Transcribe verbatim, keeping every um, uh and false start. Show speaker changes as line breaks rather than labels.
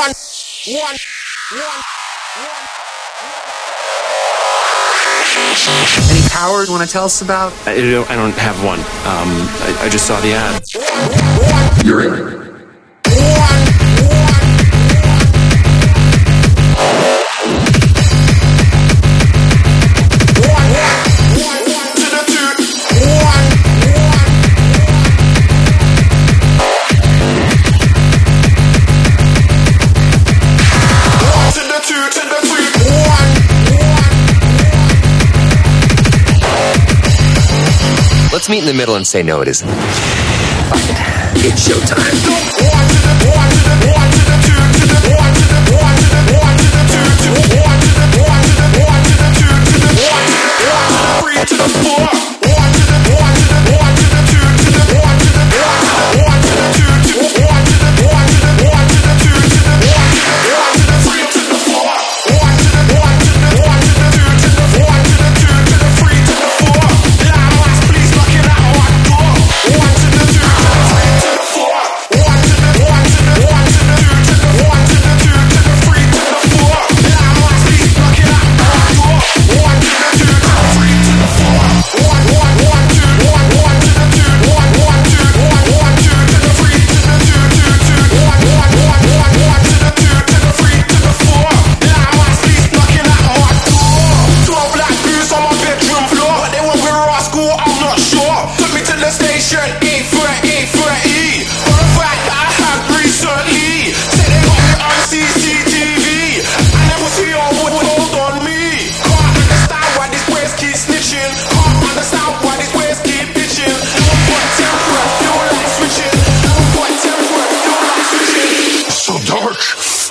one, one, one, one.
Any powers you want to tell us about?
I don't, I don't have one. Um, I, I just saw the ad.
You're in.
Let's meet in the middle and say no, it isn't. Fuck it. It's showtime.
So dark.